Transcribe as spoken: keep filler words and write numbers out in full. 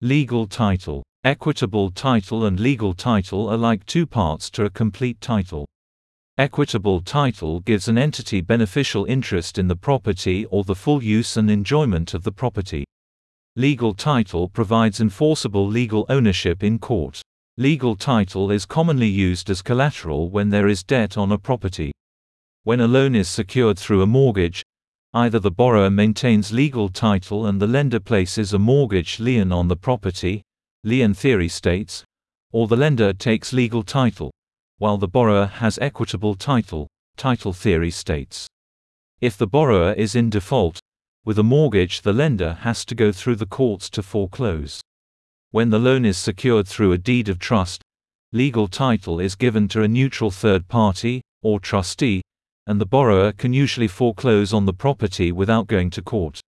Legal title. Equitable title and legal title are like two parts to a complete title. Equitable title gives an entity beneficial interest in the property or the full use and enjoyment of the property. Legal title provides enforceable legal ownership in court. Legal title is commonly used as collateral when there is debt on a property. When a loan is secured through a mortgage, either the borrower maintains legal title and the lender places a mortgage lien on the property, lien theory states, or the lender takes legal title, while the borrower has equitable title, title theory states. If the borrower is in default, with a mortgage the lender has to go through the courts to foreclose. When the loan is secured through a deed of trust, legal title is given to a neutral third party, or trustee, and the borrower can usually foreclose on the property without going to court.